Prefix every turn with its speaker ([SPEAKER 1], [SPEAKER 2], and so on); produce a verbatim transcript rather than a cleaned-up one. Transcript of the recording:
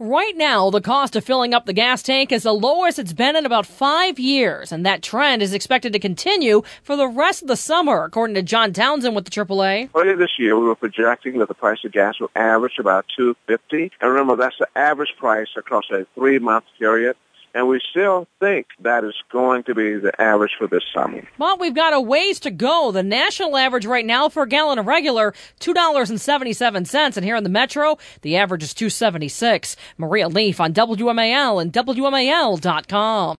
[SPEAKER 1] Right now, the cost of filling up the gas tank is the lowest it's been in about five years, and that trend is expected to continue for the rest of the summer, according to John Townsend with the triple A.
[SPEAKER 2] Earlier this year, we were projecting that the price of gas will average about two fifty, and remember, that's the average price across a three-month period. And we still think that is going to be the average for this summer.
[SPEAKER 1] Well, we've got a ways to go. The national average right now for a gallon of regular, two dollars and seventy-seven cents. And here in the metro, the average is two dollars and seventy-six cents. Maria Leaf on W M A L and W M A L dot com.